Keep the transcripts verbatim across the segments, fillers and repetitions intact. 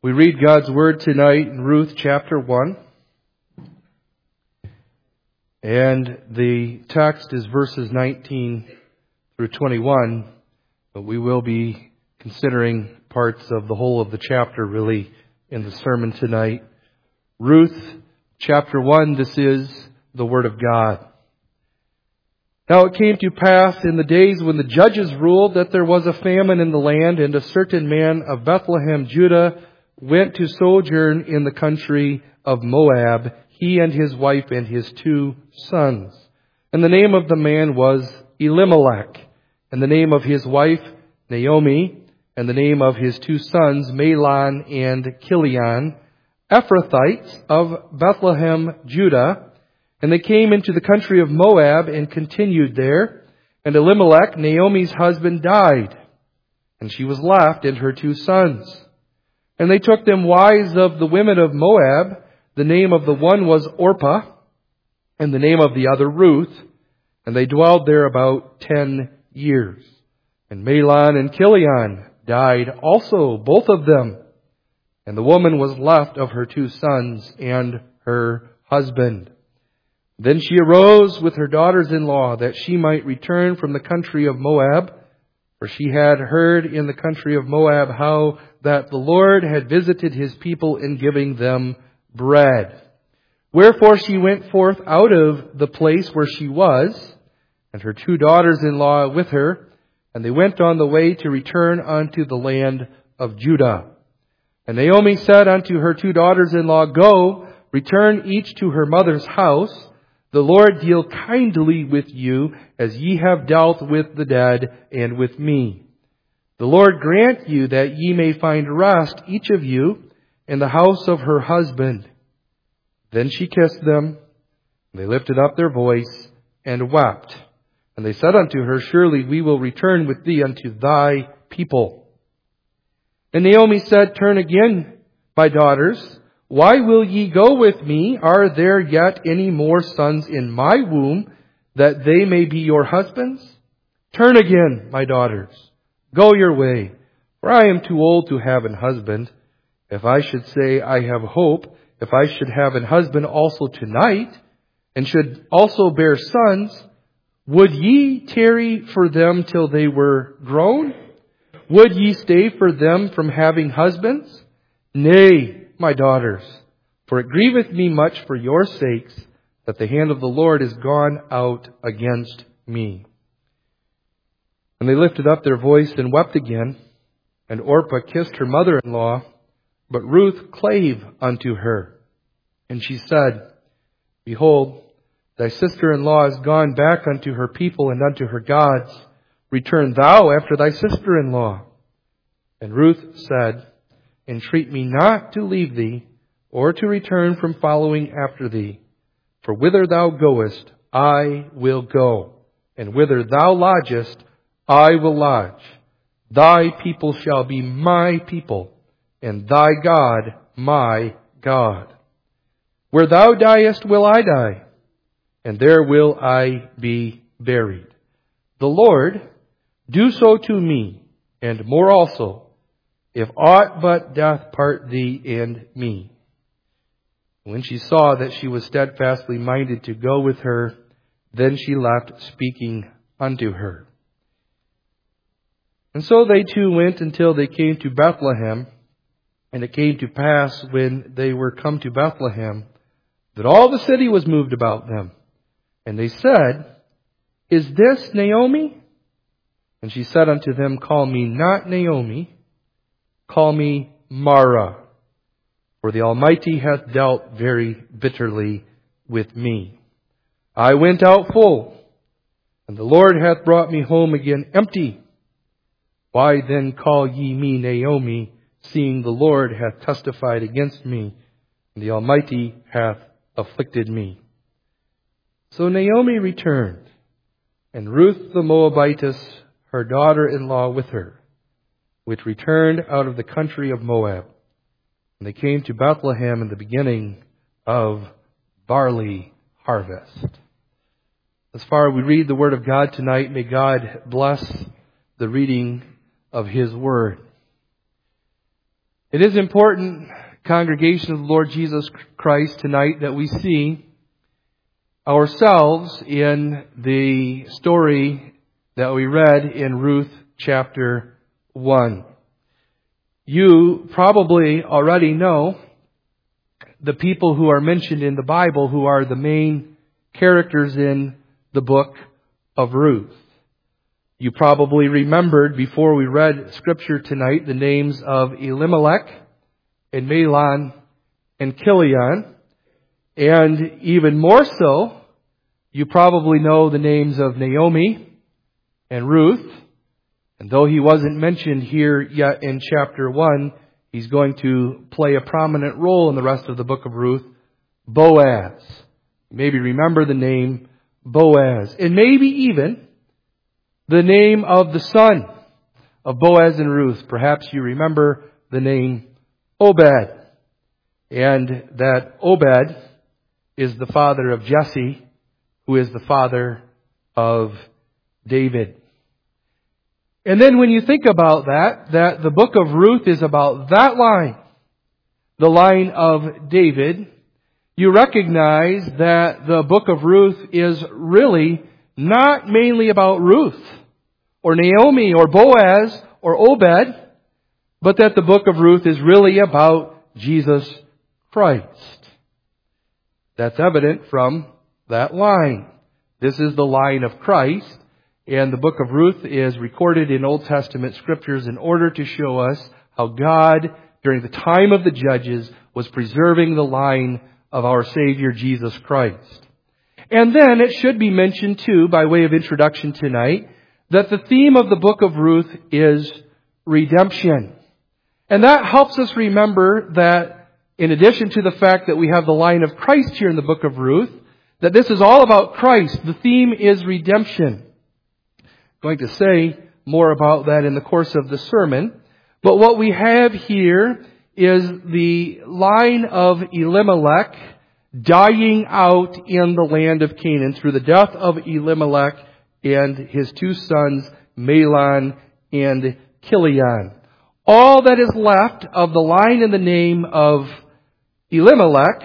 We read God's Word tonight in Ruth chapter one. And the text is verses nineteen through twenty-one. But we will be considering parts of the whole of the chapter really in the sermon tonight. Ruth chapter one, this is the Word of God. Now it came to pass in the days when the judges ruled that there was a famine in the land, and a certain man of Bethlehem, Judah, went to sojourn in the country of Moab, he and his wife and his two sons. And the name of the man was Elimelech, and the name of his wife Naomi, and the name of his two sons Mahlon and Chilion, Ephrathites of Bethlehem, Judah. And they came into the country of Moab and continued there. And Elimelech, Naomi's husband, died, and she was left and her two sons. And they took them wives of the women of Moab. The name of the one was Orpah, and the name of the other Ruth. And they dwelled there about ten years. And Mahlon and Chilion died also, both of them. And the woman was left of her two sons and her husband. Then she arose with her daughters-in-law that she might return from the country of Moab. For she had heard in the country of Moab how that the Lord had visited his people in giving them bread. Wherefore she went forth out of the place where she was, and her two daughters-in-law with her, and they went on the way to return unto the land of Judah. And Naomi said unto her two daughters-in-law, Go, return each to her mother's house. The Lord deal kindly with you, as ye have dealt with the dead and with me. The Lord grant you that ye may find rest, each of you, in the house of her husband. Then she kissed them. They lifted up their voice and wept. And they said unto her, Surely we will return with thee unto thy people. And Naomi said, Turn again, my daughters. Why will ye go with me? Are there yet any more sons in my womb, that they may be your husbands? Turn again, my daughters. Go your way, for I am too old to have an husband. If I should say I have hope, if I should have an husband also tonight, and should also bear sons, would ye tarry for them till they were grown? Would ye stay for them from having husbands? Nay, my daughters, for it grieveth me much for your sakes that the hand of the Lord is gone out against me. And they lifted up their voice and wept again. And Orpah kissed her mother-in-law, but Ruth clave unto her. And she said, Behold, thy sister-in-law is gone back unto her people and unto her gods. Return thou after thy sister-in-law. And Ruth said, Entreat me not to leave thee, or to return from following after thee. For whither thou goest, I will go, and whither thou lodgest, I will lodge. Thy people shall be my people, and thy God my God. Where thou diest will I die, and there will I be buried. The Lord do so to me, and more also, if aught but death part thee and me. When she saw that she was steadfastly minded to go with her, then she left speaking unto her. And so they two went until they came to Bethlehem. And it came to pass, when they were come to Bethlehem, that all the city was moved about them. And they said, Is this Naomi? And she said unto them, Call me not Naomi, call me Mara, for the Almighty hath dealt very bitterly with me. I went out full, and the Lord hath brought me home again empty. Why then call ye me Naomi, seeing the Lord hath testified against me, and the Almighty hath afflicted me? So Naomi returned, and Ruth the Moabitess, her daughter-in-law, with her, which returned out of the country of Moab. And they came to Bethlehem in the beginning of barley harvest. As far as we read the Word of God tonight, may God bless the reading of His Word. It is important, congregation of the Lord Jesus Christ, tonight that we see ourselves in the story that we read in Ruth chapter one. You probably already know the people who are mentioned in the Bible who are the main characters in the book of Ruth. You probably remembered before we read Scripture tonight the names of Elimelech and Mahlon and Chilion. And even more so, you probably know the names of Naomi and Ruth. And though he wasn't mentioned here yet in chapter one, he's going to play a prominent role in the rest of the book of Ruth, Boaz. Maybe remember the name Boaz. And maybe even the name of the son of Boaz and Ruth. Perhaps you remember the name Obed. And that Obed is the father of Jesse, who is the father of David. And then when you think about that, that the book of Ruth is about that line, the line of David, you recognize that the book of Ruth is really not mainly about Ruth or Naomi or Boaz or Obed, but that the book of Ruth is really about Jesus Christ. That's evident from that line. This is the line of Christ, and the book of Ruth is recorded in Old Testament scriptures in order to show us how God, during the time of the judges, was preserving the line of our Savior Jesus Christ. And then it should be mentioned too, by way of introduction tonight, that the theme of the book of Ruth is redemption. And that helps us remember that in addition to the fact that we have the line of Christ here in the book of Ruth, that this is all about Christ. The theme is redemption. I'm going to say more about that in the course of the sermon. But what we have here is the line of Elimelech dying out in the land of Canaan through the death of Elimelech and his two sons, Mahlon and Chilion. All that is left of the line in the name of Elimelech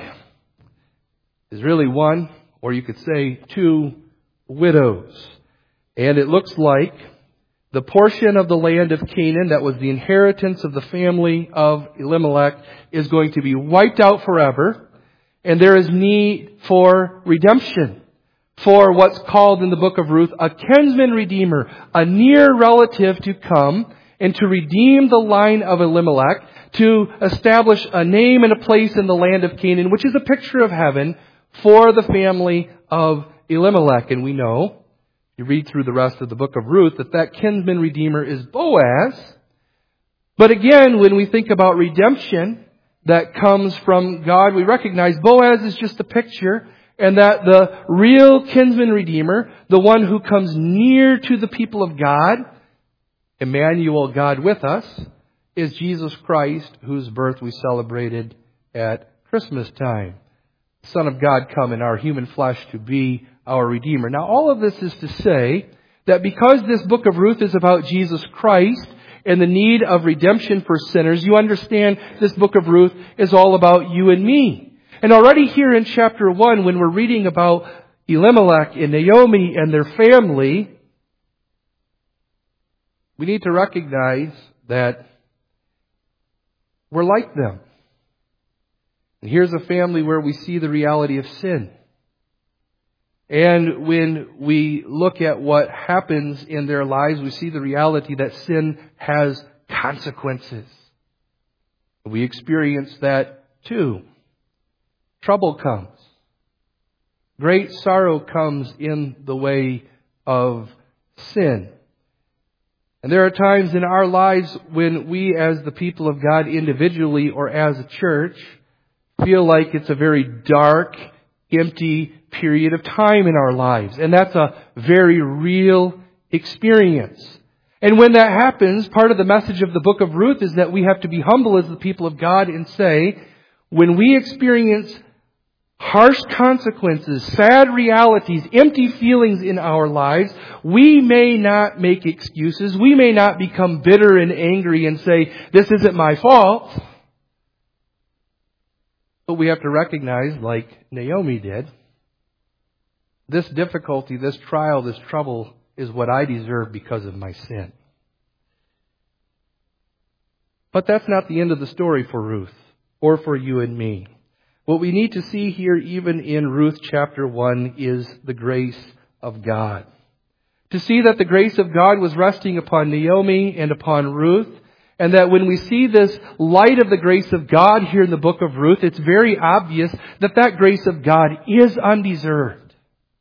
is really one, or you could say two, widows. And it looks like the portion of the land of Canaan that was the inheritance of the family of Elimelech is going to be wiped out forever. And there is need for redemption, for what's called in the book of Ruth a kinsman redeemer, a near relative to come and to redeem the line of Elimelech, to establish a name and a place in the land of Canaan, which is a picture of heaven for the family of Elimelech. And we know, you read through the rest of the book of Ruth, that that kinsman redeemer is Boaz. But again, when we think about redemption that comes from God, we recognize Boaz is just a picture, and that the real kinsman redeemer, the one who comes near to the people of God, Emmanuel, God with us, is Jesus Christ, whose birth we celebrated at Christmas time. Son of God come in our human flesh to be our Redeemer. Now, all of this is to say that because this book of Ruth is about Jesus Christ and the need of redemption for sinners, you understand this book of Ruth is all about you and me. And already here in chapter one, when we're reading about Elimelech and Naomi and their family, we need to recognize that we're like them. And here's a family where we see the reality of sin. And when we look at what happens in their lives, we see the reality that sin has consequences. We experience that too. Trouble comes. Great sorrow comes in the way of sin. And there are times in our lives when we as the people of God individually or as a church feel like it's a very dark, empty period of time in our lives. And that's a very real experience. And when that happens, part of the message of the book of Ruth is that we have to be humble as the people of God and say, when we experience harsh consequences, sad realities, empty feelings in our lives, we may not make excuses. We may not become bitter and angry and say, this isn't my fault. But we have to recognize, like Naomi did, this difficulty, this trial, this trouble is what I deserve because of my sin. But that's not the end of the story for Ruth or for you and me. What we need to see here, even in Ruth chapter one, is the grace of God. To see that the grace of God was resting upon Naomi and upon Ruth, and that when we see this light of the grace of God here in the book of Ruth, it's very obvious that that grace of God is undeserved.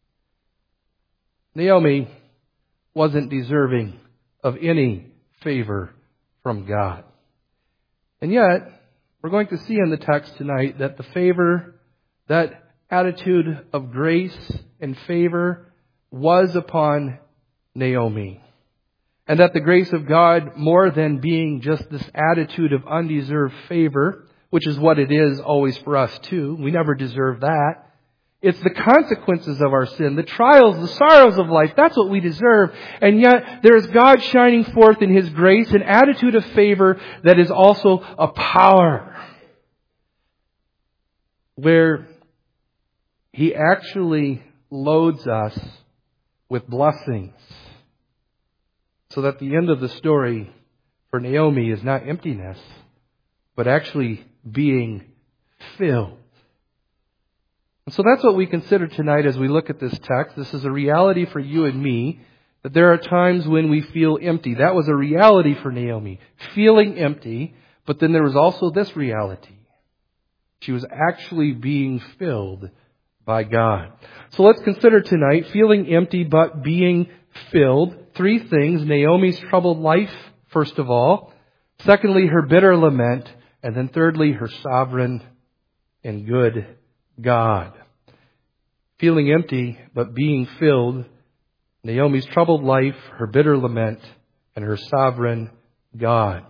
Naomi wasn't deserving of any favor from God. And yet, we're going to see in the text tonight that the favor, that attitude of grace and favor was upon Naomi. And that the grace of God, more than being just this attitude of undeserved favor, which is what it is always for us too. We never deserve that. It's the consequences of our sin, the trials, the sorrows of life. That's what we deserve. And yet there is God shining forth in His grace, an attitude of favor that is also a power. Where He actually loads us with blessings. So that the end of the story for Naomi is not emptiness, but actually being filled. And so that's what we consider tonight as we look at this text. This is a reality for you and me, that there are times when we feel empty. That was a reality for Naomi, feeling empty, but then there was also this reality. She was actually being filled by God. So let's consider tonight feeling empty but being filled. Three things: Naomi's troubled life, first of all. Secondly, her bitter lament. And then thirdly, her sovereign and good God. Feeling empty, but being filled. Naomi's troubled life, her bitter lament, and her sovereign God.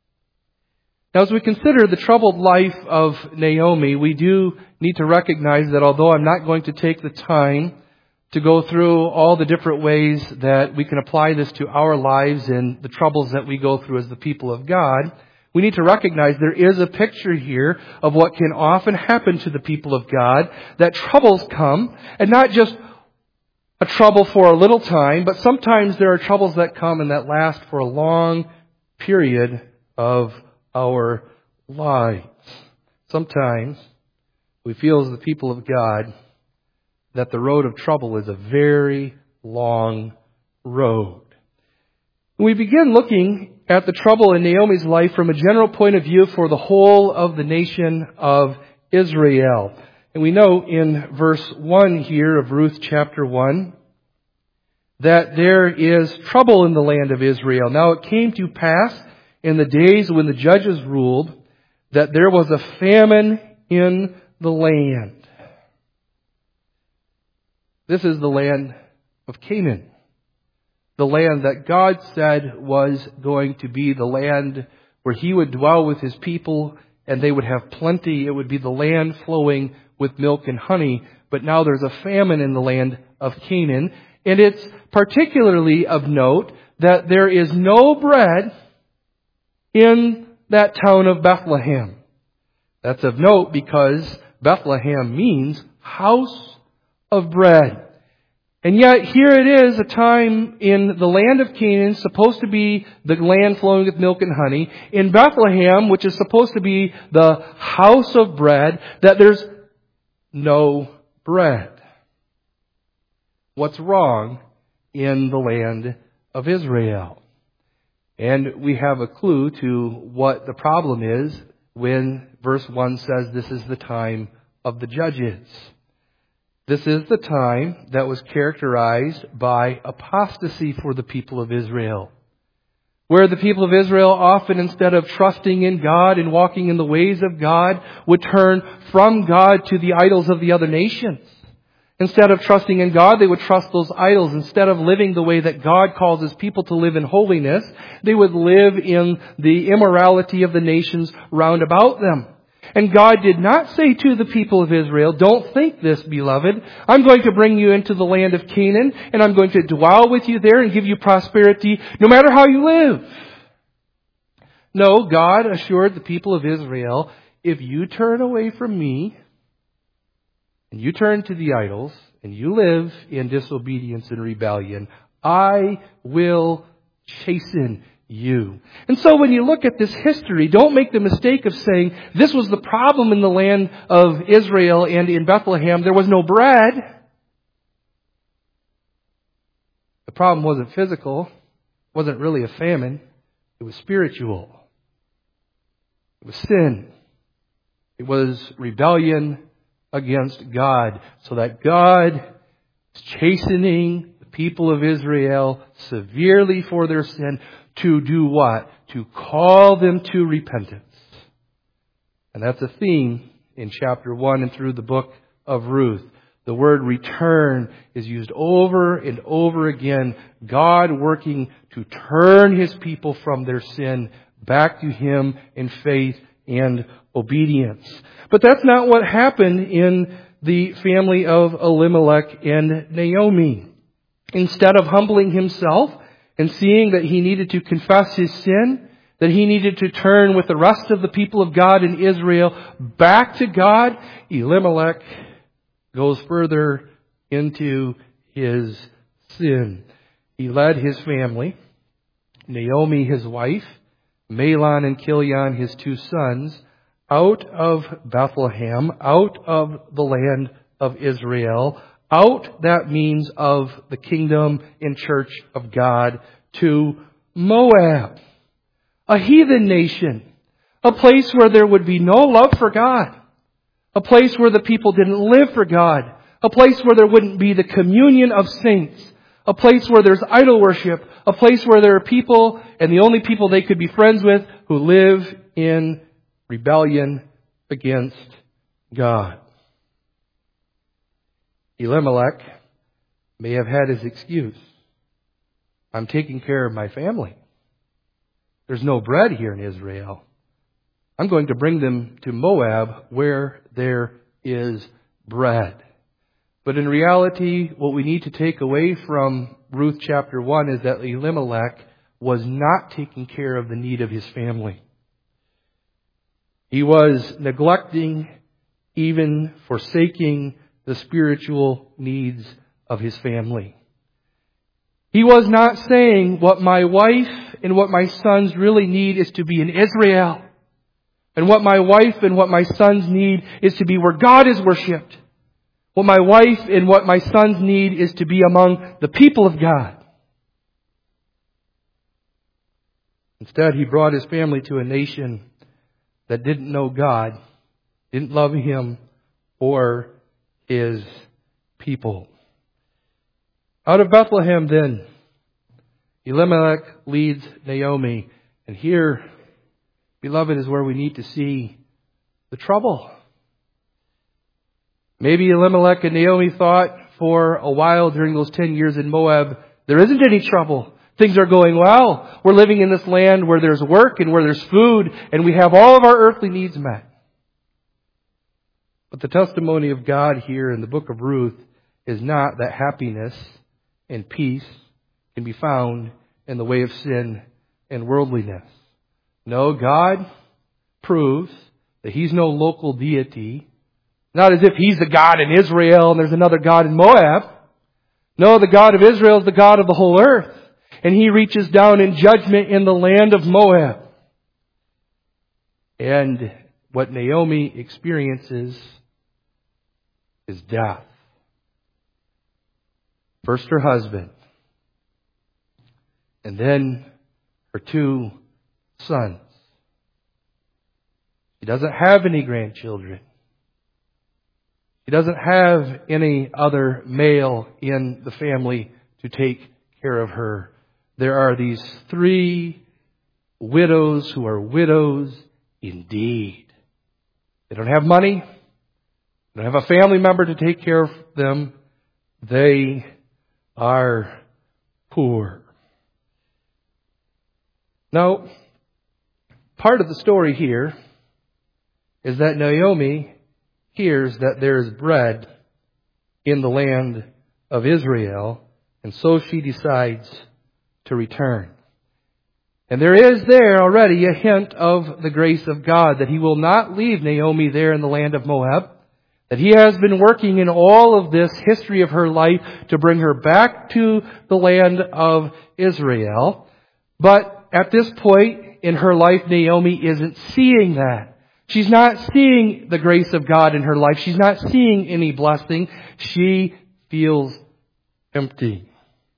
Now, as we consider the troubled life of Naomi, we do need to recognize that although I'm not going to take the time to go through all the different ways that we can apply this to our lives and the troubles that we go through as the people of God, we need to recognize there is a picture here of what can often happen to the people of God, that troubles come, and not just a trouble for a little time, but sometimes there are troubles that come and that last for a long period of our lives. Sometimes we feel as the people of God that the road of trouble is a very long road. We begin looking at the trouble in Naomi's life from a general point of view for the whole of the nation of Israel. And we know in verse one here of Ruth chapter one that there is trouble in the land of Israel. Now it came to pass in the days when the judges ruled that there was a famine in the land. This is the land of Canaan. The land that God said was going to be the land where He would dwell with His people and they would have plenty. It would be the land flowing with milk and honey. But now there's a famine in the land of Canaan. And it's particularly of note that there is no bread in that town of Bethlehem. That's of note because Bethlehem means house of bread. And yet here it is, a time in the land of Canaan, supposed to be the land flowing with milk and honey, in Bethlehem, which is supposed to be the house of bread, that there's no bread. What's wrong in the land of Israel? And we have a clue to what the problem is when verse one says this is the time of the judges. This is the time that was characterized by apostasy for the people of Israel. Where the people of Israel often, instead of trusting in God and walking in the ways of God, would turn from God to the idols of the other nations. Instead of trusting in God, they would trust those idols. Instead of living the way that God calls His people to live in holiness, they would live in the immorality of the nations round about them. And God did not say to the people of Israel, don't think this, beloved. I'm going to bring you into the land of Canaan, and I'm going to dwell with you there and give you prosperity no matter how you live. No, God assured the people of Israel, if you turn away from me, and you turn to the idols, and you live in disobedience and rebellion, I will chasten you. And so when you look at this history, don't make the mistake of saying, this was the problem in the land of Israel and in Bethlehem. There was no bread. The problem wasn't physical. It wasn't really a famine. It was spiritual. It was sin. It was rebellion against God. So that God is chastening the people of Israel severely for their sin to do what? To call them to repentance. And that's a theme in chapter one and through the book of Ruth. The word return is used over and over again. God working to turn His people from their sin back to Him in faith and obedience. But that's not what happened in the family of Elimelech and Naomi. Instead of humbling himself and seeing that he needed to confess his sin, that he needed to turn with the rest of the people of God in Israel back to God, Elimelech goes further into his sin. He led his family, Naomi his wife, Mahlon and Chilion his two sons, out of Bethlehem, out of the land of Israel, out, that means of the kingdom and church of God, to Moab, a heathen nation, a place where there would be no love for God, a place where the people didn't live for God, a place where there wouldn't be the communion of saints, a place where there's idol worship, a place where there are people, and the only people they could be friends with, who live in rebellion against God. Elimelech may have had his excuse. I'm taking care of my family. There's no bread here in Israel. I'm going to bring them to Moab where there is bread. But in reality, what we need to take away from Ruth chapter one is that Elimelech was not taking care of the need of his family. He was neglecting, even forsaking, the spiritual needs of his family. He was not saying, what my wife and what my sons really need is to be in Israel. And what my wife and what my sons need is to be where God is worshipped. What my wife and what my sons need is to be among the people of God. Instead, he brought his family to a nation that didn't know God, didn't love Him or His people. Out of Bethlehem then, Elimelech leads Naomi. And here, beloved, is where we need to see the trouble. Maybe Elimelech and Naomi thought for a while during those ten years in Moab, there isn't any trouble. Things are going well. We're living in this land where there's work and where there's food, and we have all of our earthly needs met. But the testimony of God here in the book of Ruth is not that happiness and peace can be found in the way of sin and worldliness. No, God proves that He's no local deity. Not as if He's the God in Israel and there's another God in Moab. No, the God of Israel is the God of the whole earth. And He reaches down in judgment in the land of Moab. And what Naomi experiences is death. First her husband. And then her two sons. She doesn't have any grandchildren. She doesn't have any other male in the family to take care of her. There are these three widows who are widows indeed. They don't have money. They don't have a family member to take care of them. They are poor. Now, part of the story here is that Naomi hears that there is bread in the land of Israel, and so she decides to return. And there is there already a hint of the grace of God, that He will not leave Naomi there in the land of Moab, that He has been working in all of this history of her life to bring her back to the land of Israel. But at this point in her life, Naomi isn't seeing that. She's not seeing the grace of God in her life. She's not seeing any blessing. She feels empty.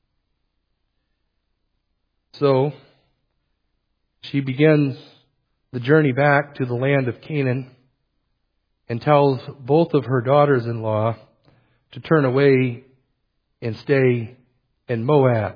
So, she begins the journey back to the land of Canaan and tells both of her daughters-in-law to turn away and stay in Moab.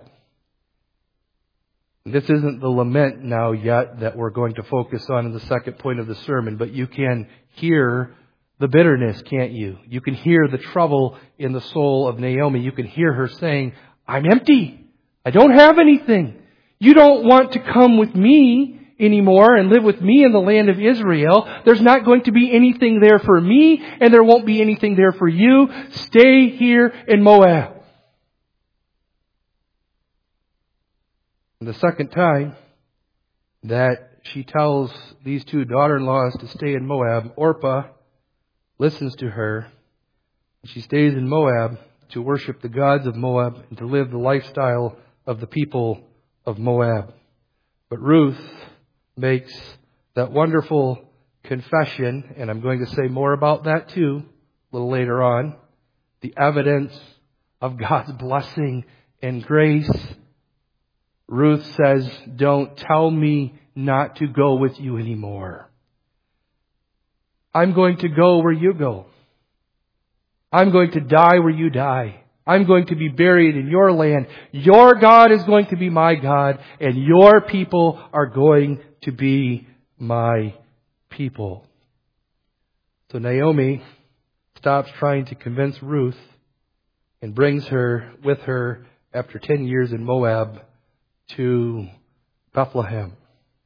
This isn't the lament now yet that we're going to focus on in the second point of the sermon, but you can hear the bitterness, can't you? You can hear the trouble in the soul of Naomi. You can hear her saying, I'm empty. I don't have anything. You don't want to come with me anymore and live with me in the land of Israel. There's not going to be anything there for me, and there won't be anything there for you. Stay here in Moab. And the second time that she tells these two daughter-in-laws to stay in Moab, Orpah listens to her. She stays in Moab to worship the gods of Moab and to live the lifestyle of the people of Moab. But Ruth makes that wonderful confession, and I'm going to say more about that too a little later on, the evidence of God's blessing and grace. Ruth says, don't tell me not to go with you anymore. I'm going to go where you go. I'm going to die where you die. I'm going to be buried in your land. Your God is going to be my God, and your people are going to be my people. So Naomi stops trying to convince Ruth and brings her with her after ten years in Moab to Bethlehem.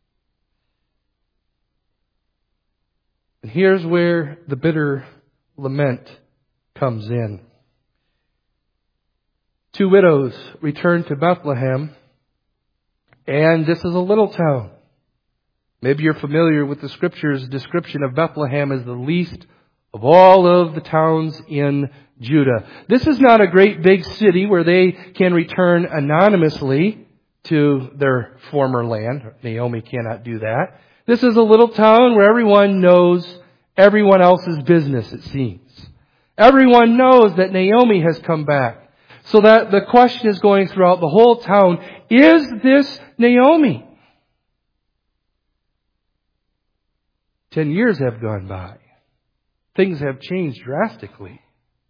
And here's where the bitter lament comes in. Two widows return to Bethlehem, and this is a little town. Maybe you're familiar with the Scripture's description of Bethlehem as the least of all of the towns in Judah. This is not a great big city where they can return anonymously to their former land. Naomi cannot do that. This is a little town where everyone knows everyone else's business, it seems. Everyone knows that Naomi has come back. So that the question is going throughout the whole town, is this Naomi? Ten years have gone by. Things have changed drastically.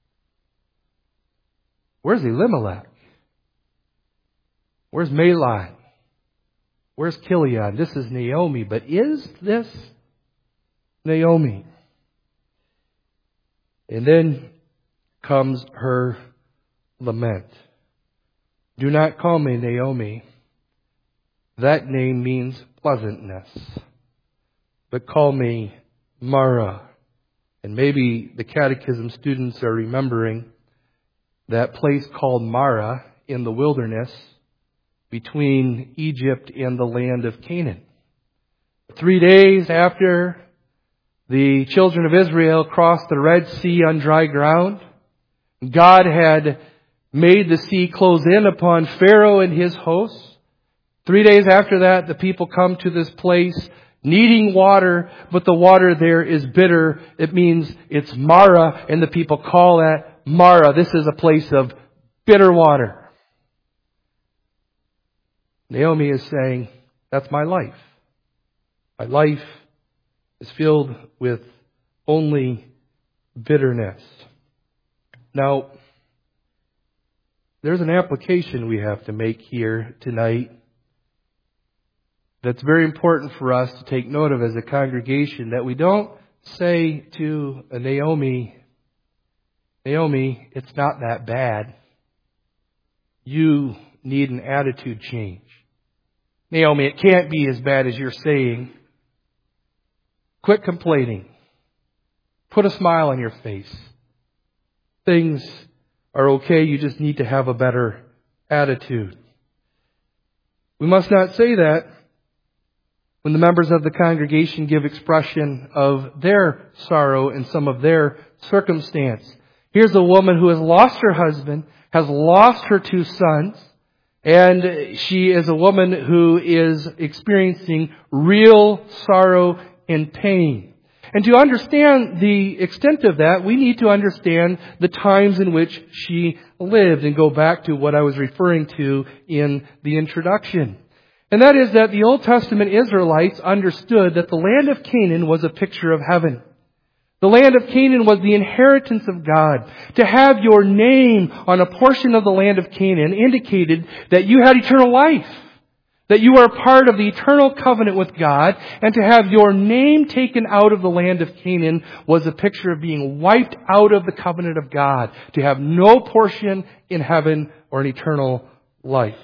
Where's Elimelech? Where's Mahlon? Where's Chilion? This is Naomi, but is this Naomi? And then comes her lament. Do not call me Naomi. That name means pleasantness. But call me Mara. And maybe the catechism students are remembering that place called Mara in the wilderness between Egypt and the land of Canaan. Three days after the children of Israel crossed the Red Sea on dry ground, God had made the sea close in upon Pharaoh and his hosts. Three days after that, the people come to this place needing water, but the water there is bitter. It means it's Mara, and the people call that Mara. This is a place of bitter water. Naomi is saying, that's my life. My life is filled with only bitterness. Now, there's an application we have to make here tonight that's very important for us to take note of as a congregation, that we don't say to a Naomi, Naomi, it's not that bad. You need an attitude change. Naomi, it can't be as bad as you're saying. Quit complaining. Put a smile on your face. Things are okay. You just need to have a better attitude. We must not say that when the members of the congregation give expression of their sorrow in some of their circumstance. Here's a woman who has lost her husband, has lost her two sons, and she is a woman who is experiencing real sorrow and pain. And to understand the extent of that, we need to understand the times in which she lived and go back to what I was referring to in the introduction. And that is that the Old Testament Israelites understood that the land of Canaan was a picture of heaven. The land of Canaan was the inheritance of God. To have your name on a portion of the land of Canaan indicated that you had eternal life, that you are part of the eternal covenant with God, and to have your name taken out of the land of Canaan was a picture of being wiped out of the covenant of God, to have no portion in heaven or in eternal life.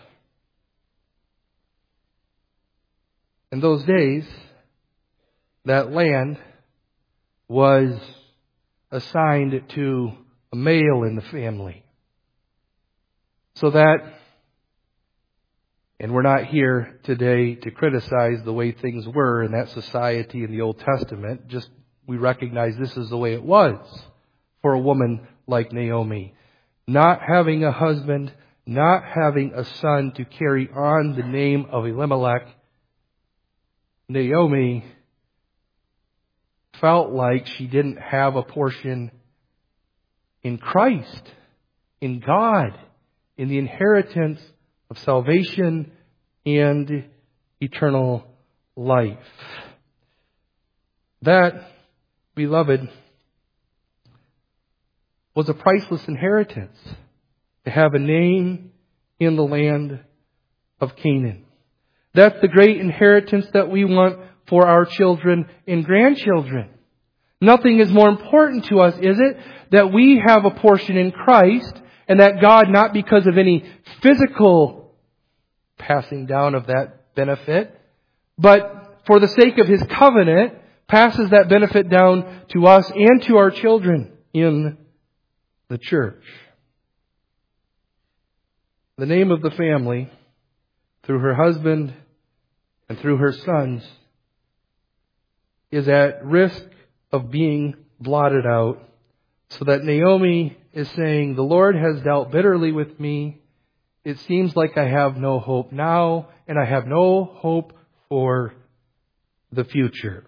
In those days, that land was assigned to a male in the family. So that, and we're not here today to criticize the way things were in that society in the Old Testament, just we recognize this is the way it was for a woman like Naomi. Not having a husband, not having a son to carry on the name of Elimelech, Naomi felt like she didn't have a portion in Christ, in God, in the inheritance of salvation and eternal life. That, beloved, was a priceless inheritance, to have a name in the land of Canaan. That's the great inheritance that we want for our children and grandchildren. Nothing is more important to us, is it, that we have a portion in Christ, and that God, not because of any physical passing down of that benefit, but for the sake of His covenant, passes that benefit down to us and to our children in the church. The name of the family, through her husband and through her sons, is at risk of being blotted out, so that Naomi is saying, the Lord has dealt bitterly with me. It seems like I have no hope now, and I have no hope for the future.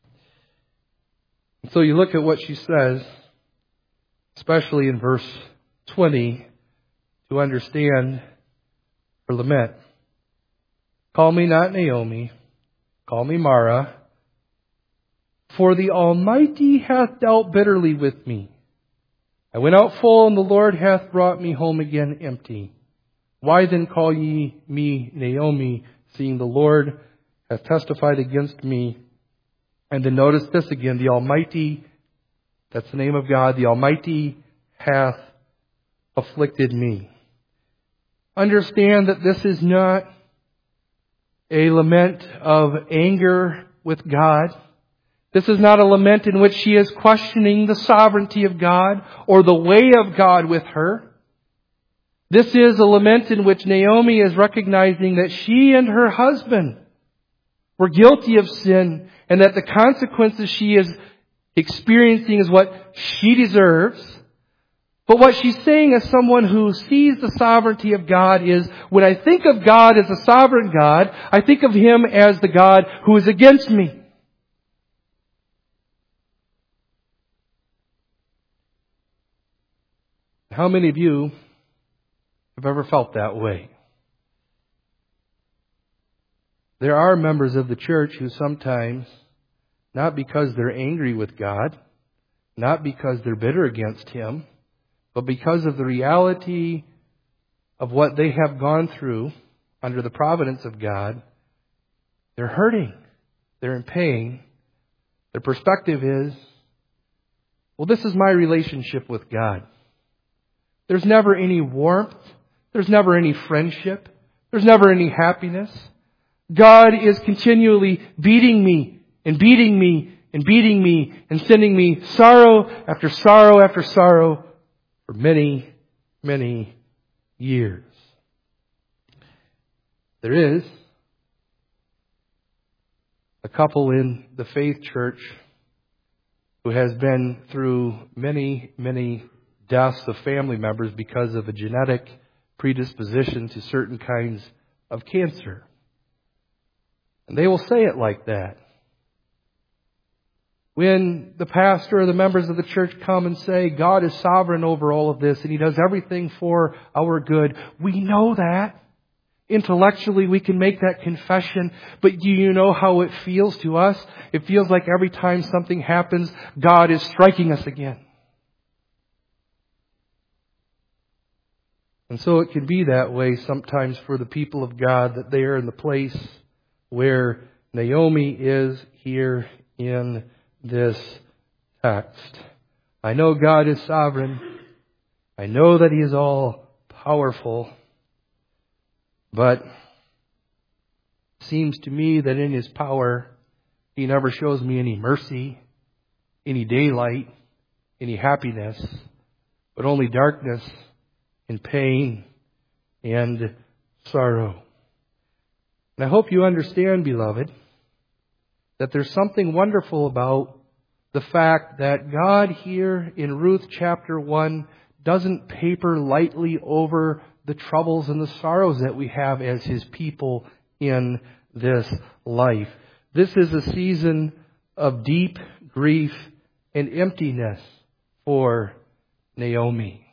So you look at what she says, especially in verse twenty, to understand her lament. Call me not Naomi, call me Mara, for the Almighty hath dealt bitterly with me. I went out full, and the Lord hath brought me home again empty. Why then call ye me Naomi, seeing the Lord hath testified against me? And then notice this again, the Almighty, that's the name of God, the Almighty hath afflicted me. Understand that this is not a lament of anger with God. This is not a lament in which she is questioning the sovereignty of God or the way of God with her. This is a lament in which Naomi is recognizing that she and her husband were guilty of sin, and that the consequences she is experiencing is what she deserves. But what she's saying as someone who sees the sovereignty of God is, when I think of God as a sovereign God, I think of Him as the God who is against me. How many of you have ever felt that way? There are members of the church who sometimes, not because they're angry with God, not because they're bitter against Him, but because of the reality of what they have gone through under the providence of God, they're hurting. They're in pain. Their perspective is, well, this is my relationship with God. There's never any warmth. There's never any friendship. There's never any happiness. God is continually beating me and beating me and beating me and sending me sorrow after sorrow after sorrow for many, many years. There is a couple in the Faith Church who has been through many, many deaths of family members because of a genetic predisposition to certain kinds of cancer. And they will say it like that. When the pastor or the members of the church come and say, God is sovereign over all of this and He does everything for our good, we know that. Intellectually, we can make that confession, but do you know how it feels to us? It feels like every time something happens, God is striking us again. And so it can be that way sometimes for the people of God, that they are in the place where Naomi is here in this text. I know God is sovereign. I know that He is all powerful. But it seems to me that in His power, He never shows me any mercy, any daylight, any happiness, but only darkness and pain and sorrow. And I hope you understand, beloved, that there's something wonderful about the fact that God here in Ruth chapter one doesn't paper lightly over the troubles and the sorrows that we have as His people in this life. This is a season of deep grief and emptiness for Naomi.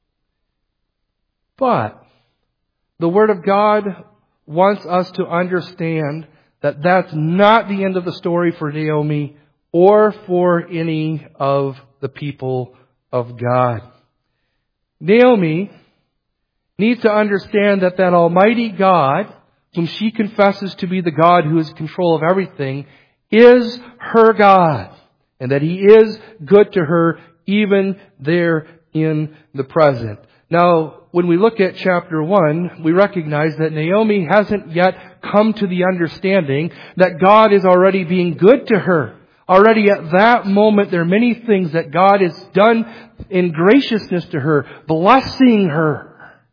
But the Word of God wants us to understand that that's not the end of the story for Naomi or for any of the people of God. Naomi needs to understand that that Almighty God, whom she confesses to be the God who is in control of everything, is her God, and that He is good to her even there in the present. Now, when we look at chapter one, we recognize that Naomi hasn't yet come to the understanding that God is already being good to her. Already at that moment, there are many things that God has done in graciousness to her, blessing her.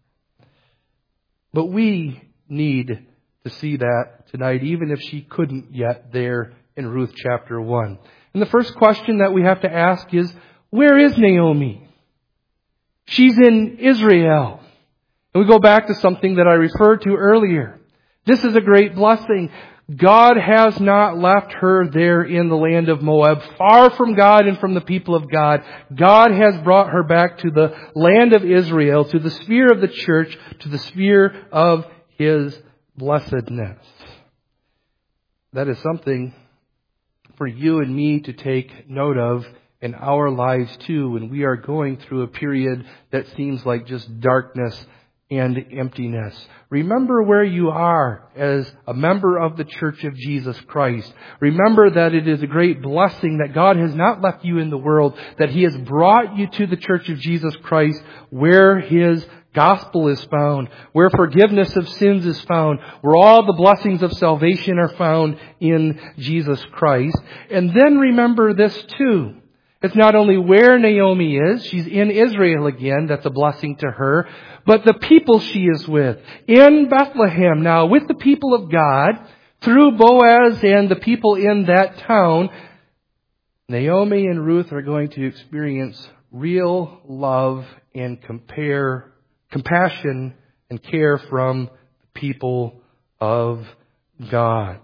But we need to see that tonight, even if she couldn't yet there in Ruth chapter one. And the first question that we have to ask is, where is Naomi? She's in Israel. And we go back to something that I referred to earlier. This is a great blessing. God has not left her there in the land of Moab, far from God and from the people of God. God has brought her back to the land of Israel, to the sphere of the church, to the sphere of His blessedness. That is something for you and me to take note of in our lives too, when we are going through a period that seems like just darkness and emptiness. Remember where you are as a member of the Church of Jesus Christ. Remember that it is a great blessing that God has not left you in the world, that He has brought you to the Church of Jesus Christ where His gospel is found, where forgiveness of sins is found, where all the blessings of salvation are found in Jesus Christ. And then remember this too. It's not only where Naomi is, she's in Israel again, that's a blessing to her, but the people she is with. In Bethlehem now, with the people of God, through Boaz and the people in that town, Naomi and Ruth are going to experience real love and compare, compassion and care from the people of God.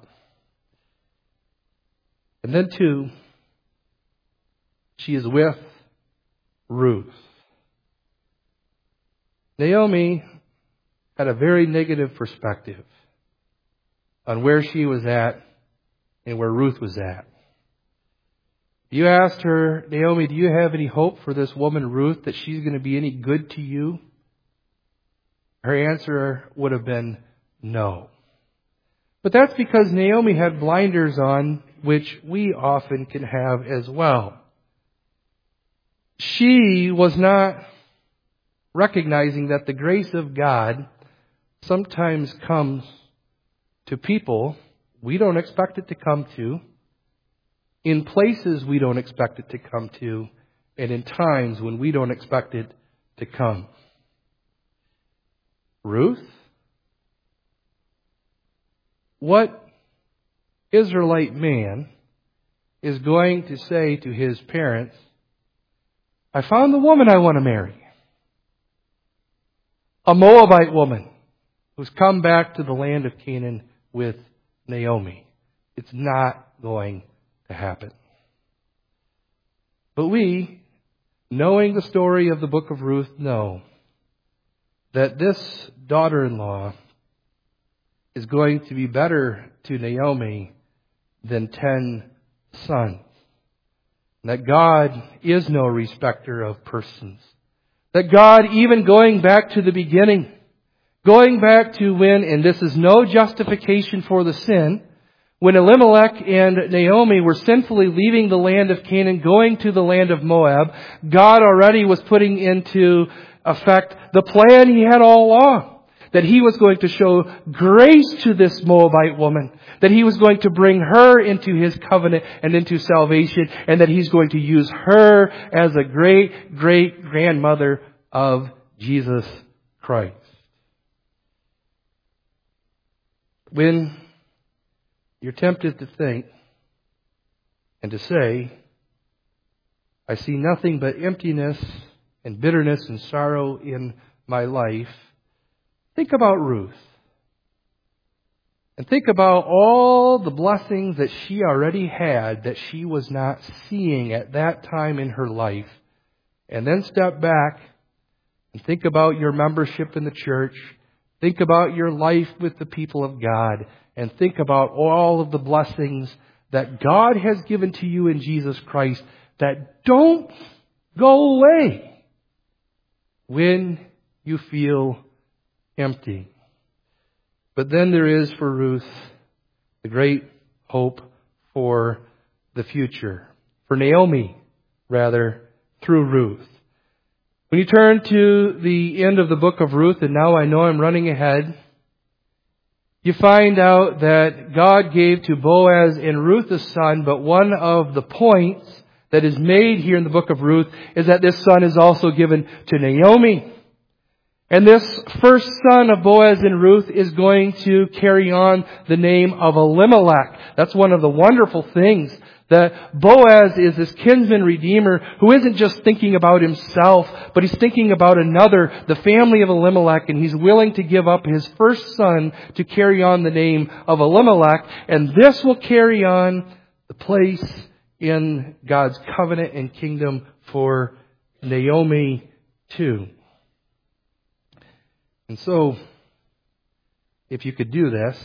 And then too, she is with Ruth. Naomi had a very negative perspective on where she was at and where Ruth was at. You asked her, Naomi, do you have any hope for this woman Ruth, that she's going to be any good to you? Her answer would have been no. But that's because Naomi had blinders on, which we often can have as well. She was not recognizing that the grace of God sometimes comes to people we don't expect it to come to, in places we don't expect it to come to, and in times when we don't expect it to come. Ruth, what Israelite man is going to say to his parents, I found the woman I want to marry. A Moabite woman who's come back to the land of Canaan with Naomi. It's not going to happen. But we, knowing the story of the book of Ruth, know that this daughter-in-law is going to be better to Naomi than ten sons. That God is no respecter of persons. That God, even going back to the beginning, going back to when, and this is no justification for the sin, when Elimelech and Naomi were sinfully leaving the land of Canaan, going to the land of Moab, God already was putting into effect the plan He had all along. That He was going to show grace to this Moabite woman. That He was going to bring her into His covenant and into salvation. And that He's going to use her as a great, great grandmother of Jesus Christ. When you're tempted to think and to say, I see nothing but emptiness and bitterness and sorrow in my life, think about Ruth. And think about all the blessings that she already had that she was not seeing at that time in her life. And then step back and think about your membership in the church. Think about your life with the people of God. And think about all of the blessings that God has given to you in Jesus Christ that don't go away when you feel empty. But then there is for Ruth the great hope for the future. For Naomi, rather, through Ruth. When you turn to the end of the book of Ruth, and now I know I'm running ahead, you find out that God gave to Boaz and Ruth a son, but one of the points that is made here in the book of Ruth is that this son is also given to Naomi. And this first son of Boaz and Ruth is going to carry on the name of Elimelech. That's one of the wonderful things, that Boaz is this kinsman redeemer who isn't just thinking about himself, but he's thinking about another, the family of Elimelech, and he's willing to give up his first son to carry on the name of Elimelech. And this will carry on the place in God's covenant and kingdom for Naomi too. And so, if you could do this,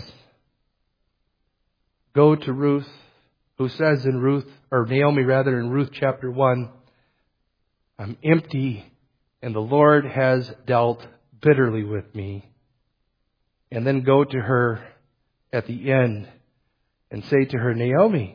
go to Ruth, who says in Ruth, or Naomi rather, in Ruth chapter one, I'm empty and the Lord has dealt bitterly with me. And then go to her at the end and say to her, Naomi,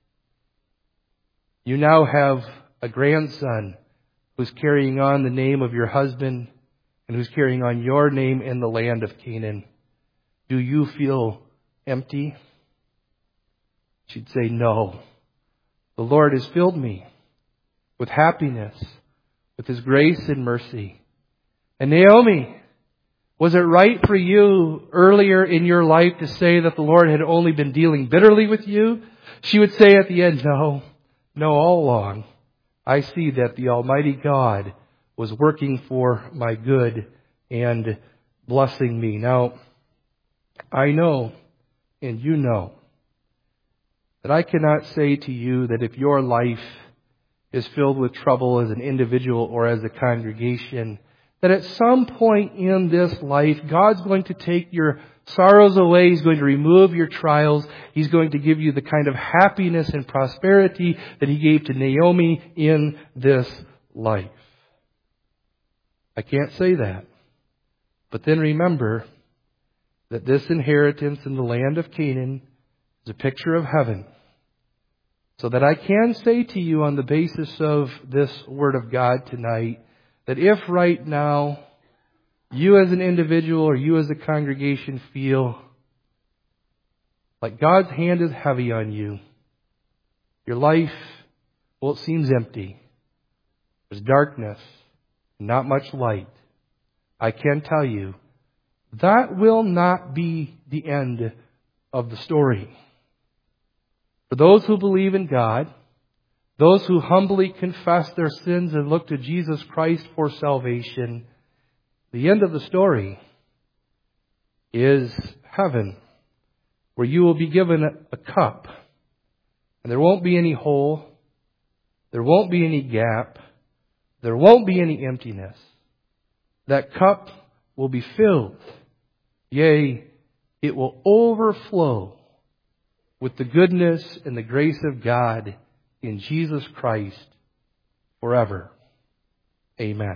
you now have a grandson who's carrying on the name of your husband and who's carrying on your name in the land of Canaan. Do you feel empty? She'd say, no. The Lord has filled me with happiness, with His grace and mercy. And Naomi, was it right for you earlier in your life to say that the Lord had only been dealing bitterly with you? She would say at the end, no, no, all along. I see that the Almighty God was working for my good and blessing me. Now, I know, and you know, that I cannot say to you that if your life is filled with trouble as an individual or as a congregation, that at some point in this life, God's going to take your sorrows away. He's going to remove your trials. He's going to give you the kind of happiness and prosperity that He gave to Naomi in this life. I can't say that. But then remember that this inheritance in the land of Canaan is a picture of heaven. So that I can say to you on the basis of this Word of God tonight, that if right now you as an individual or you as a congregation feel like God's hand is heavy on you, your life, well, it seems empty. There's darkness, not much light. I can tell you, that will not be the end of the story. For those who believe in God, those who humbly confess their sins and look to Jesus Christ for salvation, the end of the story is heaven, where you will be given a cup, and there won't be any hole, there won't be any gap, there won't be any emptiness. That cup will be filled. Yea, it will overflow with the goodness and the grace of God in Jesus Christ forever. Amen.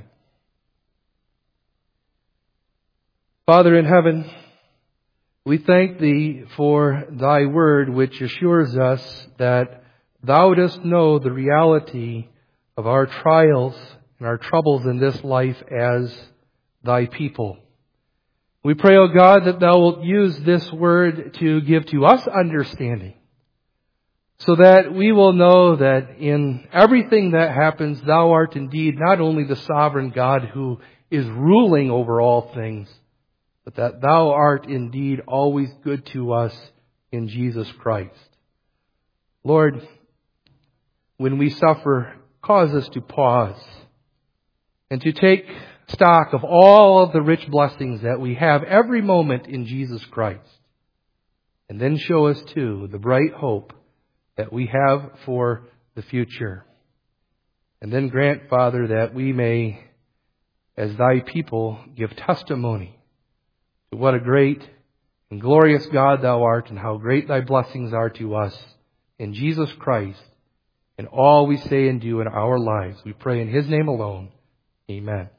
Father in heaven, we thank Thee for Thy word, which assures us that Thou dost know the reality of our trials and our troubles in this life as Thy people. We pray, O God, that Thou wilt use this word to give to us understanding, so that we will know that in everything that happens, Thou art indeed not only the sovereign God who is ruling over all things, but that Thou art indeed always good to us in Jesus Christ. Lord, when we suffer, cause us to pause and to take stock of all of the rich blessings that we have every moment in Jesus Christ. And then show us too the bright hope that we have for the future. And then grant, Father, that we may, as Thy people, give testimony to what a great and glorious God Thou art and how great Thy blessings are to us in Jesus Christ and all we say and do in our lives. We pray in His name alone. Amen.